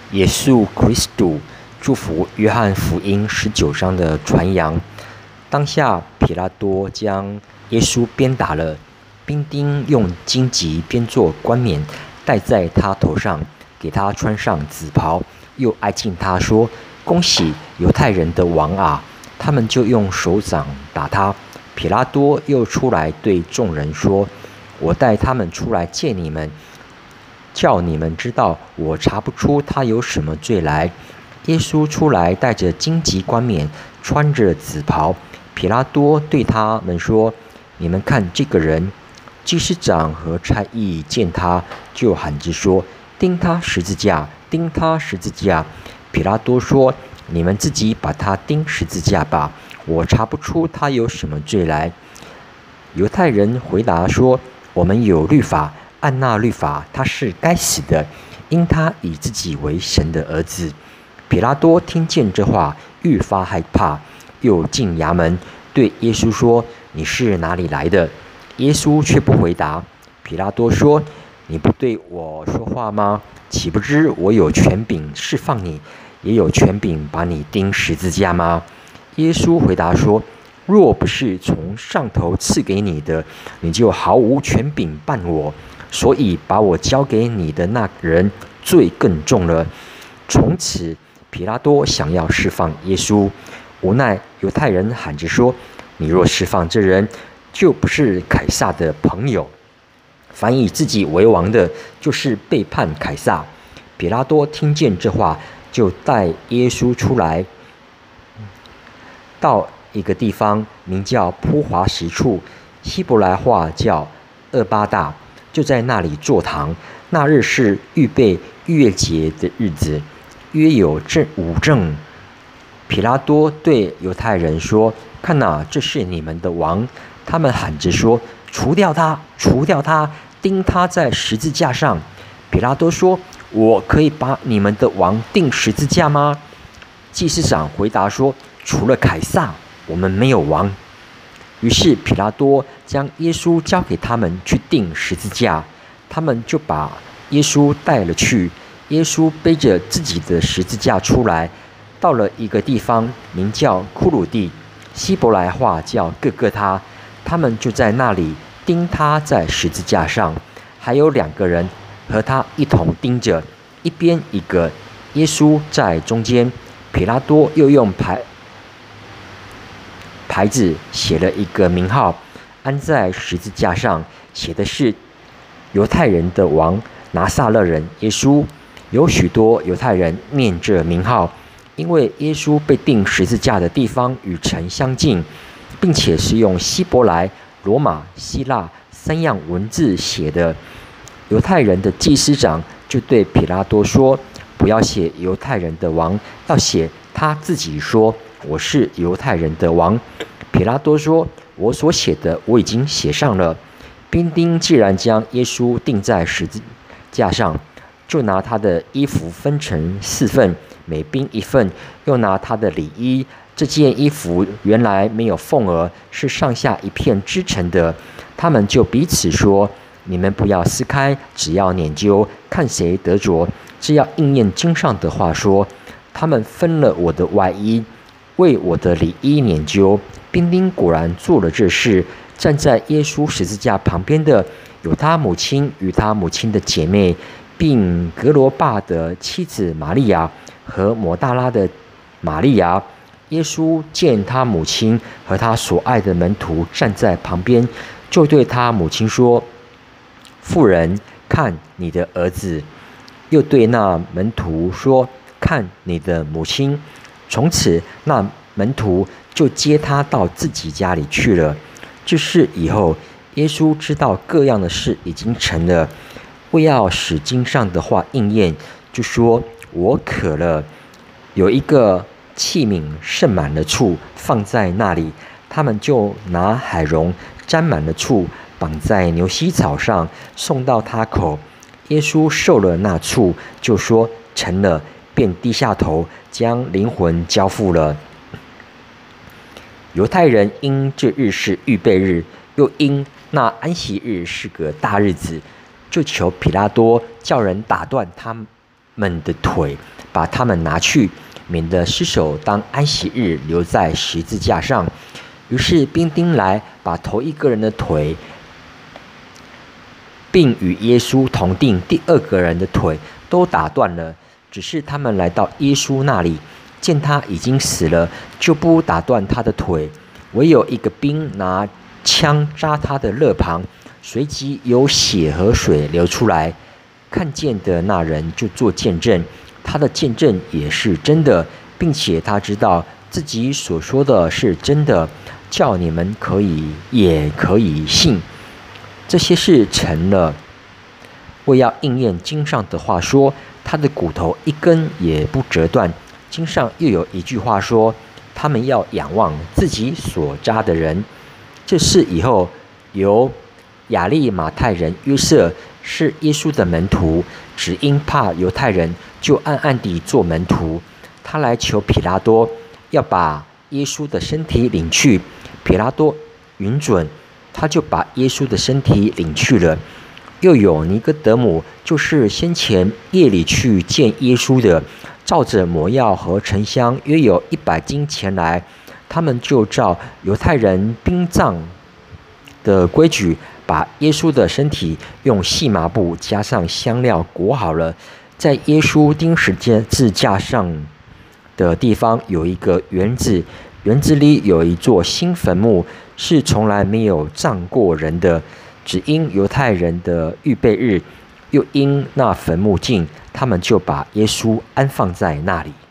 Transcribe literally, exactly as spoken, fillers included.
耶稣 Christu 祝福约翰福音十九章的传扬。当下，彼拉多将耶稣鞭打了，兵丁用荆棘编作冠冕戴在他头上，给他穿上紫袍，又挨近他说：“恭喜犹太人的王啊！”他们就用手掌打他。彼拉多又出来对众人说：“我带他们出来见你们，叫你们知道我查不出他有什么罪来。”耶稣出来，带着荆棘冠冕，穿着紫袍。彼拉多对他们说：“你们看这个人。”祭司长和差役见他，就喊着说：“钉他十字架，钉他十字架！”彼拉多说：“你们自己把他钉十字架吧，我查不出他有什么罪来。”犹太人回答说：“我们有律法，按那律法他是该死的，因他以自己为神的儿子。”彼拉多听见这话，愈发害怕，又进衙门对耶稣说：“你是哪里来的？”耶稣却不回答。彼拉多说：“你不对我说话吗？岂不知我有权柄释放你，也有权柄把你钉十字架吗？”耶稣回答说：“若不是从上头赐给你的，你就毫无权柄办我。所以把我交给你的那人罪更重了。”从此，彼拉多想要释放耶稣，无奈犹太人喊着说：“你若释放这人，就不是凯撒的朋友。凡以自己为王的，就是背叛凯撒。”彼拉多听见这话，就带耶稣出来，到一个地方，名叫铺华石处，希伯来话叫厄巴大，就在那里坐堂。那日是预备逾越节的日子，约有正午正。彼拉多对犹太人说：“看哪，这是你们的王。”他们喊着说：“除掉他，除掉他，钉他在十字架上。”彼拉多说：“我可以把你们的王钉十字架吗？”祭司长回答说：“除了凯撒，我们没有王。”于是彼拉多将耶稣交给他们去钉十字架，他们就把耶稣带了去。耶稣背着自己的十字架出来，到了一个地方，名叫骷髅地，希伯来话叫各各他。他们就在那里钉他在十字架上，还有两个人和他一同钉着，一边一个，耶稣在中间。彼拉多又用牌牌子写了一个名号，安在十字架上，写的是犹太人的王拿撒勒人耶稣。有许多犹太人念这名号，因为耶稣被钉十字架的地方与城相近，并且是用希伯来、罗马、希腊三样文字写的。犹太人的祭司长就对彼拉多说：“不要写犹太人的王，要写他自己说我是犹太人的王。”彼拉多说：“我所写的我已经写上了。”兵丁既然将耶稣钉在十字架上，就拿他的衣服分成四份，每兵一份，又拿他的里衣。这件衣服原来没有缝儿，是上下一片织成的。他们就彼此说：“你们不要撕开，只要研究，看谁得着。”这要应验经上的话说：“他们分了我的外衣，为我的里衣研究。”兵丁果然做了这事。站在耶稣十字架旁边的有他母亲与他母亲的姐妹，并格罗巴的妻子玛利亚和抹大拉的玛利亚。耶稣见他母亲和他所爱的门徒站在旁边，就对他母亲说：“妇人，看你的儿子。”又对那门徒说：“看你的母亲。”从此，那门徒就接他到自己家里去了。这事以后，耶稣知道各样的事已经成了，为要使经上的话应验，就说：“我渴了。”有一个器皿盛满了醋，放在那里，他们就拿海蓉沾满了醋，绑在牛膝草上，送到他口。耶稣受了那醋，就说：“成了。”便低下头，将灵魂交付了。犹太人因这日是预备日，又因那安息日是个大日子，就求彼拉多叫人打断他们的腿，把他们拿去，免得尸首当安息日留在十字架上。于是兵丁来，把头一个人的腿，并与耶稣同定第二个人的腿都打断了。只是他们来到耶稣那里，见他已经死了，就不打断他的腿。唯有一个兵拿枪扎他的肋旁，随即有血和水流出来。看见的那人就做见证，他的见证也是真的，并且他知道自己所说的是真的，叫你们可以也可以信。这些事成了，为要应验经上的话说，他的骨头一根也不折断。经上又有一句话说，他们要仰望自己所扎的人。这事以后，由亚利马太人约瑟是耶稣的门徒，只因怕犹太人，就暗暗地做门徒。他来求彼拉多，要把耶稣的身体领去。彼拉多允准，他就把耶稣的身体领去了。又有尼哥德姆，就是先前夜里去见耶稣的，照着魔药和沉香约有一百斤前来。他们就照犹太人殡葬的规矩，把耶稣的身体用细麻布加上香料裹好了，在耶稣钉十字架上的地方有一个园子，园子里有一座新坟墓，是从来没有葬过人的，只因犹太人的预备日，又因那坟墓近，他们就把耶稣安放在那里。